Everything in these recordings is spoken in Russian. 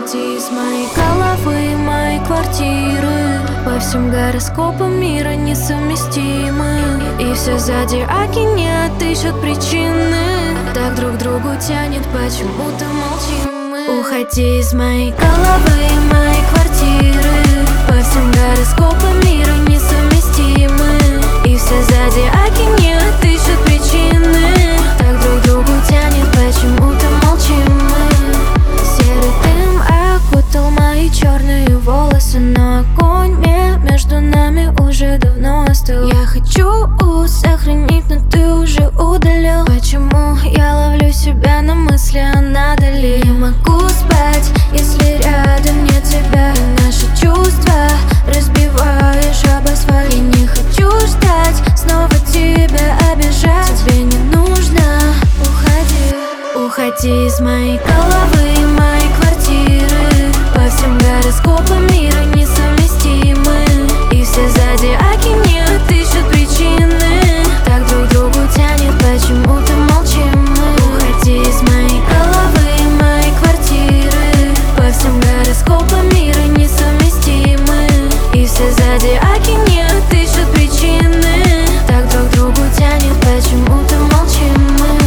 Уходи из моей головы, моей квартиры. По всем гороскопам мира несовместимы. И все зодиаки не отыщут причины. Так друг к другу тянет, почему-то молчим мы. Уходи из моей головы, моей квартиры. По всем гороскопам мира несовместимы. И все зодиаки не отыщут причины. Так друг к другу тянет, почему-то молчим мы. Серый дым окутал мои черные волосы, но огонь между нами уже давно остыл. Я хочу сохранить, но ты уже удалил. Почему я ловлю себя на мысли о надали? Не могу спать, если рядом нет тебя. Наши чувства разбиваешь об асфальт. Я не хочу ждать, снова тебя обижать. Тебе не нужно, уходи. Уходи из моей головы, моей квартиры. По всем гороскопам мира несовместимы. И все зодиаки не отыщут причины. Так друг к другу тянет, почему-то молчим мы. Уходи из моей головы, моей квартиры. По всем гороскопам мира несовместимы. И все зодиаки не отыщут причины. Так друг к другу тянет, почему-то молчим мы.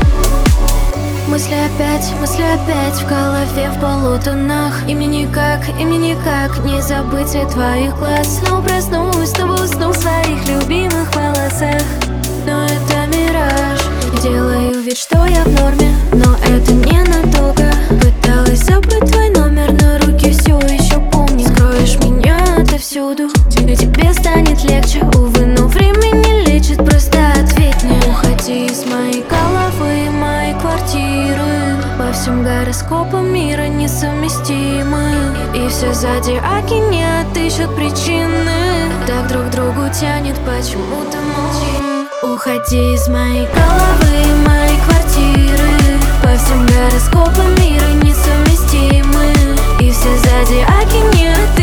Мысли опять в голове в полутонах. И мне никак не забыть цвет твоих глаз. Снова проснусь, снова усну в своих любимых волосах. Но это мираж. Делаю вид, что я в норме, но это ненадолго. Пыталась забыть твой номер, но руки все еще помню. Скроешь меня отовсюду, и тебе станет легче. Увы, но время не лечит, просто ответь мне. Уходи из моей головы, моей квартиры. По всем гороскопам мира несовместимы. И все зодиаки не отыщут причины. Так друг к другу тянет, почему-то молчим. Уходи из моей головы, моей квартиры. По всем гороскопам мира несовместимы. И все зодиаки не отыщут